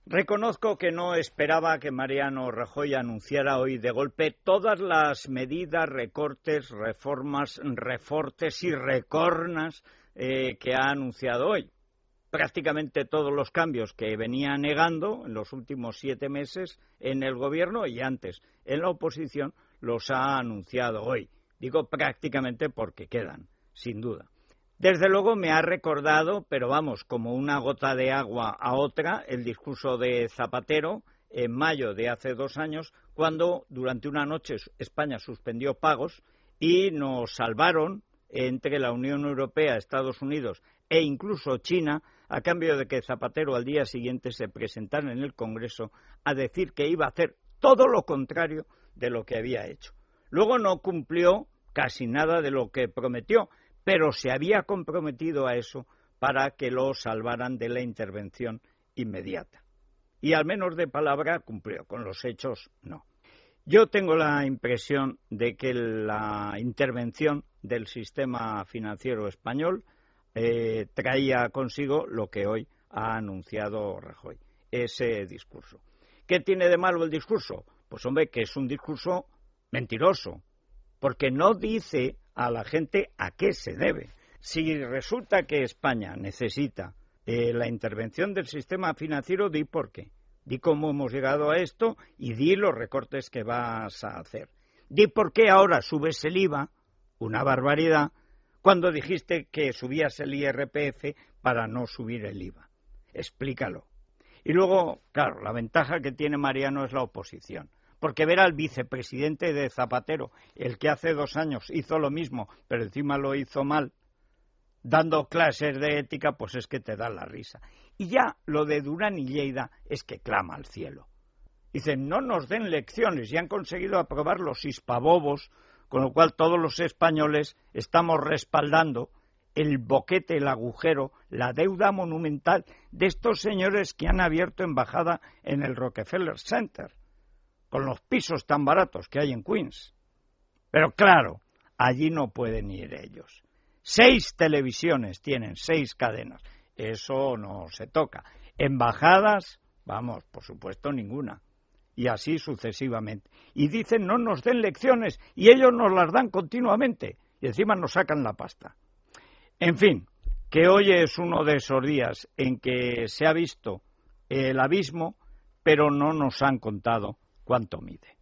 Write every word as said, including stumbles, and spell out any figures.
Reconozco que no esperaba que Mariano Rajoy anunciara hoy de golpe todas las medidas, recortes, reformas, refortes y recornas eh, que ha anunciado hoy. Prácticamente todos los cambios que venía negando en los últimos siete meses en el gobierno y antes en la oposición los ha anunciado hoy. Digo prácticamente porque quedan, sin duda. Desde luego me ha recordado, pero vamos, como una gota de agua a otra, el discurso de Zapatero en mayo de hace dos años, cuando durante una noche España suspendió pagos y nos salvaron entre la Unión Europea, Estados Unidos e incluso China, a cambio de que Zapatero al día siguiente se presentara en el Congreso a decir que iba a hacer todo lo contrario de lo que había hecho. Luego no cumplió casi nada de lo que prometió, pero se había comprometido a eso para que lo salvaran de la intervención inmediata. Y al menos de palabra cumplió, con los hechos no. Yo tengo la impresión de que la intervención del sistema financiero español eh, traía consigo lo que hoy ha anunciado Rajoy, ese discurso. ¿Qué tiene de malo el discurso? Pues hombre, que es un discurso mentiroso, porque no dice a la gente a qué se debe. Si resulta que España necesita eh, la intervención del sistema financiero, di por qué. Di cómo hemos llegado a esto y di los recortes que vas a hacer. Di por qué ahora subes el I V A, una barbaridad, cuando dijiste que subías el I R P F para no subir el I V A. Explícalo. Y luego, claro, la ventaja que tiene Mariano es la oposición. Porque ver al vicepresidente de Zapatero, el que hace dos años hizo lo mismo, pero encima lo hizo mal, dando clases de ética, pues es que te da la risa. Y ya lo de Durán y Lleida es que clama al cielo. Dicen, no nos den lecciones, y han conseguido aprobar los hispabobos, con lo cual todos los españoles estamos respaldando el boquete, el agujero, la deuda monumental de estos señores que han abierto embajada en el Rockefeller Center, con los pisos tan baratos que hay en Queens. Pero claro, allí no pueden ir ellos. Seis televisiones tienen, seis cadenas. Eso no se toca. Embajadas, vamos, por supuesto ninguna. Y así sucesivamente. Y dicen, no nos den lecciones, y ellos nos las dan continuamente. Y encima nos sacan la pasta. En fin, que hoy es uno de esos días en que se ha visto el abismo, pero no nos han contado cuánto mide.